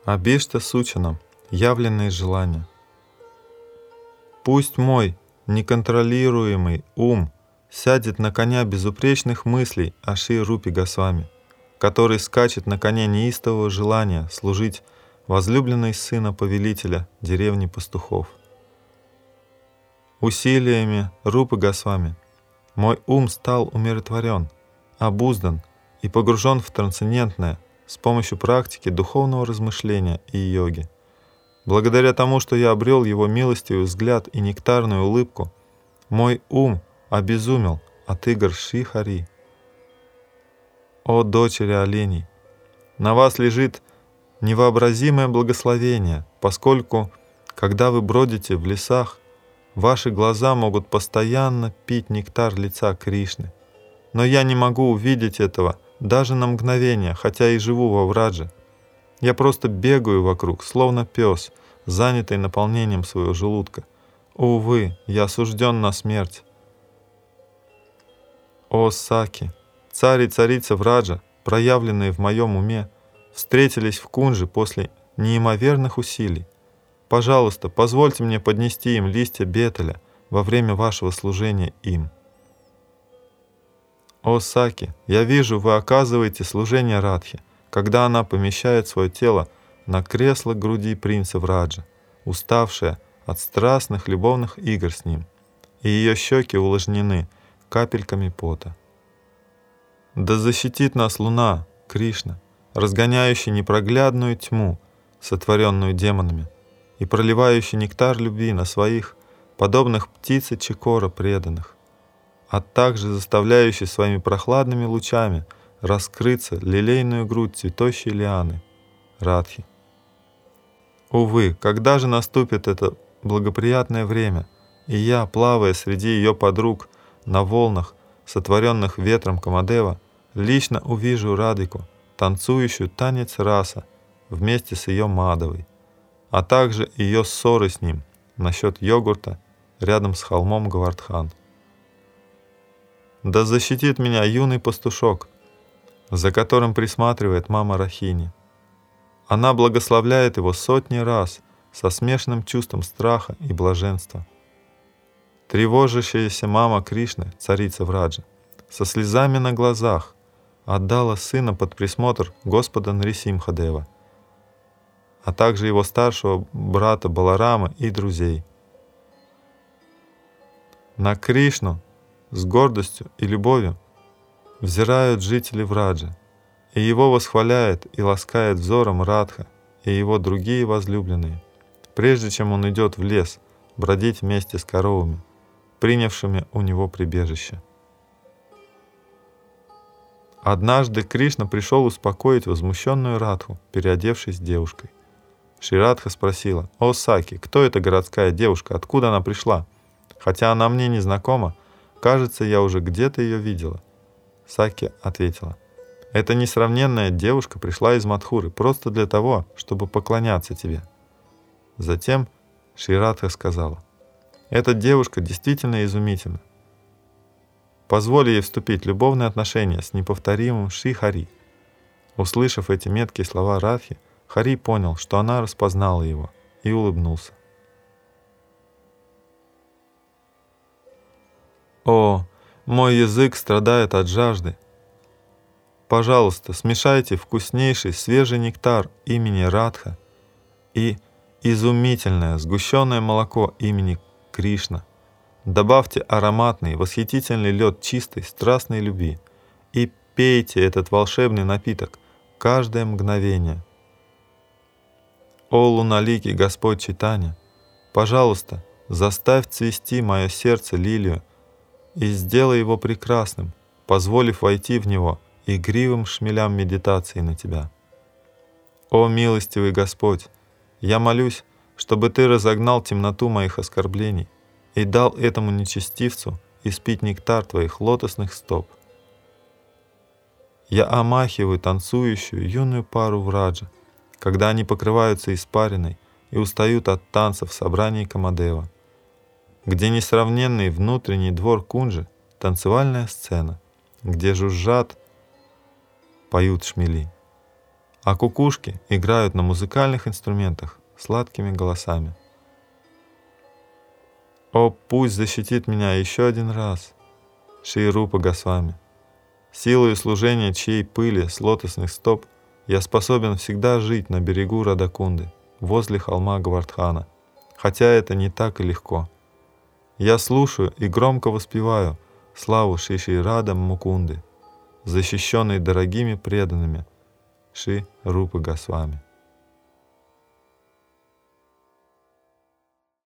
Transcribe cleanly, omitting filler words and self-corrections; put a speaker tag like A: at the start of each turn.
A: Абишта Сучанам, явленные желания. Пусть мой неконтролируемый ум сядет на коня безупречных мыслей Аши Рупи Госвами, который скачет на коне неистового желания служить возлюбленной сына повелителя деревни пастухов. Усилиями Рупы Госвами мой ум стал умиротворен, обуздан и погружен в трансцендентное с помощью практики духовного размышления и йоги. Благодаря тому, что я обрел его милостивый взгляд и нектарную улыбку, мой ум обезумел от игр Шри-Хари. О дочери оленей! На вас лежит невообразимое благословение, поскольку, когда вы бродите в лесах, ваши глаза могут постоянно пить нектар лица Кришны. Но я не могу увидеть этого даже на мгновение, хотя и живу во Врадже. Я просто бегаю вокруг, словно пес, занятый наполнением своего желудка. Увы, я осужден на смерть. О Саки! Царь и царица Враджа, проявленные в моем уме, встретились в Кунже после неимоверных усилий. Пожалуйста, позвольте мне поднести им листья бетеля во время вашего служения им. О Саки, я вижу, вы оказываете служение Радхе, когда она помещает свое тело на кресло груди принца Враджа, уставшая от страстных любовных игр с ним, и ее щеки увлажнены капельками пота. Да защитит нас луна, Кришна, разгоняющая непроглядную тьму, сотворенную демонами, и проливающий нектар любви на своих, подобных птице Чикора преданных, а также заставляющий своими прохладными лучами раскрыться лилейную грудь цветущей лианы, Радхи. Увы, когда же наступит это благоприятное время, и я, плавая среди ее подруг на волнах, сотворенных ветром Камадева, лично увижу Радику, танцующую танец раса вместе с ее Мадовой, а также ее ссоры с ним насчет йогурта рядом с холмом Гавардхан. Да защитит меня юный пастушок, за которым присматривает мама Рахини. Она благословляет его сотни раз со смешанным чувством страха и блаженства. Тревожащаяся мама Кришны, царица Враджа, со слезами на глазах отдала сына под присмотр Господа Нрисимхадева, а также его старшего брата Баларама и друзей. На Кришну с гордостью и любовью взирают жители Враджа, и его восхваляет и ласкает взором Радха и его другие возлюбленные, прежде чем он идет в лес бродить вместе с коровами, принявшими у него прибежище. Однажды Кришна пришел успокоить возмущенную Радху, переодевшись девушкой. Шри Радха спросила: «О Саки, кто эта городская девушка? Откуда она пришла? Хотя она мне не знакома, кажется, я уже где-то ее видела». Саки ответила: «Эта несравненная девушка пришла из Мадхуры просто для того, чтобы поклоняться тебе». Затем Шри Радха сказала: «Эта девушка действительно изумительна. Позволь ей вступить в любовные отношения с неповторимым Шри Хари». Услышав эти меткие слова Радхи, Хари понял, что она распознала его, и улыбнулся. «О, мой язык страдает от жажды. Пожалуйста, смешайте вкуснейший свежий нектар имени Радха и изумительное сгущенное молоко имени Кришна. Добавьте ароматный, восхитительный лед чистой, страстной любви и пейте этот волшебный напиток каждое мгновение. О луналикий Господь Чайтанья, пожалуйста, заставь цвести мое сердце лилию и сделай его прекрасным, позволив войти в него игривым шмелям медитации на Тебя. О милостивый Господь, я молюсь, чтобы Ты разогнал темноту моих оскорблений и дал этому нечестивцу испить нектар Твоих лотосных стоп. Я омахиваю танцующую юную пару Враджа, когда они покрываются испариной и устают от танцев в собрании Камадева, где несравненный внутренний двор Кунджи — танцевальная сцена, где жужжат, поют шмели. а кукушки играют на музыкальных инструментах сладкими голосами. О, пусть защитит меня еще один раз Шри Рупа Госвами, силою служения чьей пыли с лотосных стоп я способен всегда жить на берегу Радакунды, возле холма Гавардхана, хотя это не так и легко. Я слушаю и громко воспеваю славу Шри Рады Мукунды, защищенной дорогими преданными Шри Рупы Госвами.